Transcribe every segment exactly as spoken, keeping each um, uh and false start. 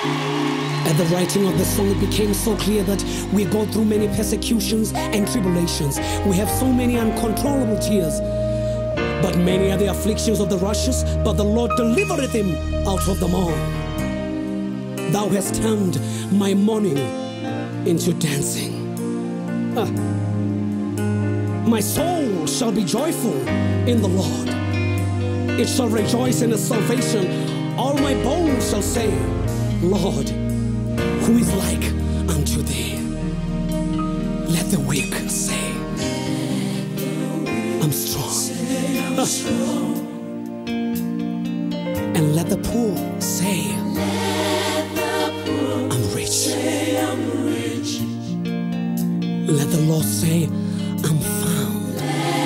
At the writing of the song, it became so clear that we go through many persecutions and tribulations. We have so many uncontrollable tears. But many are the afflictions of the righteous, but the Lord delivereth him out of them all. Thou hast turned my mourning into dancing. Ah. My soul shall be joyful in the Lord. It shall rejoice in his salvation. All my bones shall say, Lord, who is like unto thee? Let the weak say, I'm strong. Ah. And let the poor say, I'm rich. Let the Lord say, I'm found.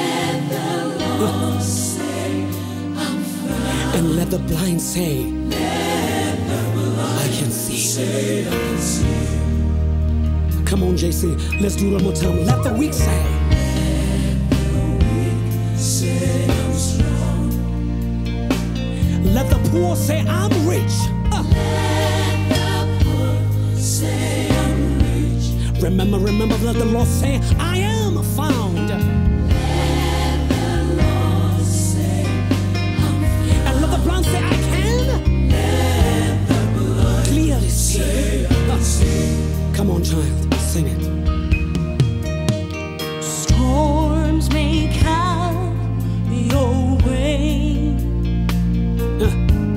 Lord say, I'm found. And let the blind say, Let the blind I can see. Say, I can see. Come on, J C, let's do it one more time. Let the weak say, Let the weak say, I'm strong. Let the poor say, I'm rich. Uh. Let the poor say, I'm rich. Remember, remember, let the Lord say, I am found. Say I can. Let the blood clearly see. Say I see. Come on, child, sing it. Storms may come your way. Uh.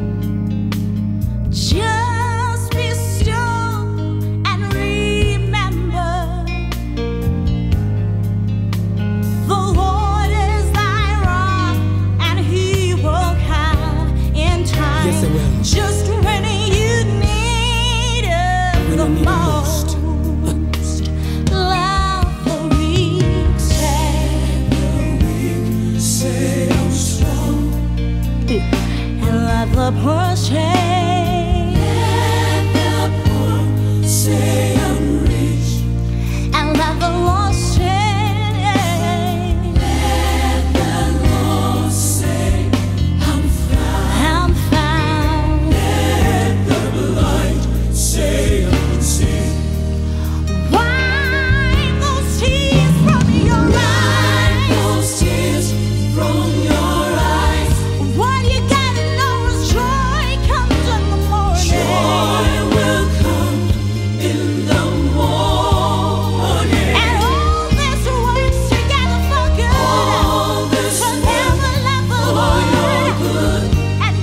Just be still and remember, the Lord is thy rock, and he will come in time. Yes, it will. Just when you need it the most. Let the weak say, the weak say I'm strong. and let the poor say, let the poor say I'm rich. and let the Lord say, let the Lord say I'm found. I'm found. Let the blind say I can see. Wipe those tears from your Wipe eyes. those tears from your eyes. What you gotta know is joy comes in the morning. Joy will come in the morning. And all this works together for good. All this So never let the for Lord your good. and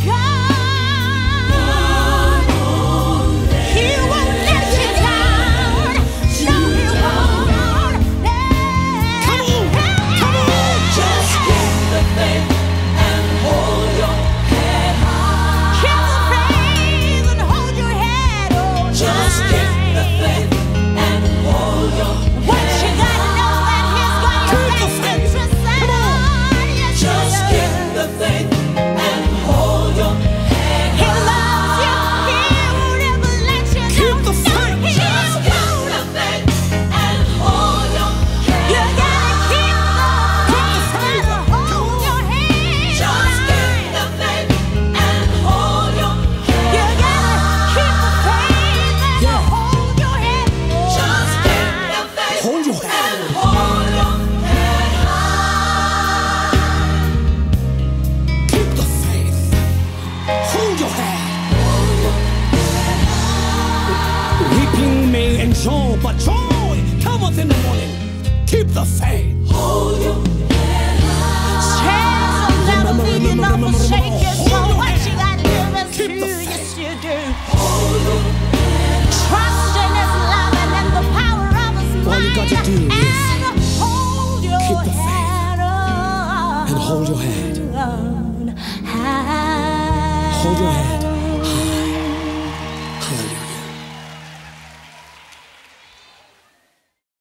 God, He won't let you down. No, He won't. Come on, come on. Just keep the faith and hold your head high. Keep the faith and hold your head on Just high. keep the faith and hold your What head you gotta know that He's going to Keep the make faith. intercession on. Yes, He Just does. keep the faith and hold your head He loves you. He won't ever let you Keep down. the No, faith. He Just won't. keep the faith and hold your You head gotta keep the faith and hold your head Just keep the faith and hold your head You gotta keep the faith and Yeah. hold your head Just keep the faith Hold your head. and hold your head high. Keep the faith. Hold your head. Weeping may endure, but joy cometh in the morning. Keep the faith. Hold your head high. Chains will never Remember, be remember, enough remember, to shake remember.